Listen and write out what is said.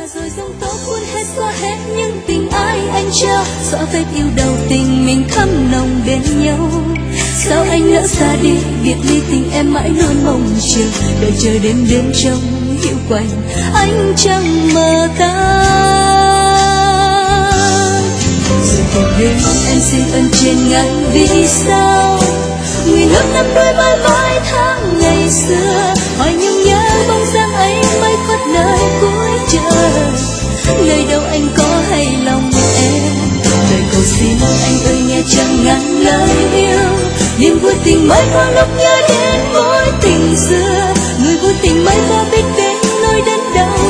rồi giông tố cuốn hết xóa hết những tình ai anh trao, xóa vết yêu đầu tình mình thắm nồng bên nhau. Sao anh lỡ xa đi, biệt ly tình em mãi luôn mong chờ, đợi chờ đêm đêm trong hiu quạnh anh chẳng mơ ta. Rồi một đêm em xin ơn trên ngàn vì sao, nguyện ước năm đôi mãi mãi tháng ngày xưa, hỏi nhung nhớ bóng dáng ấy mới khuất nơi cuối trời. Nơi đâu anh có hay lòng em, lời cầu xin anh ơi nghe chẳng ngàn lời yêu. Niềm vui tình mới có lúc nhớ đến mối tình xưa, người vui tình mới có biết đến nỗi đớn đau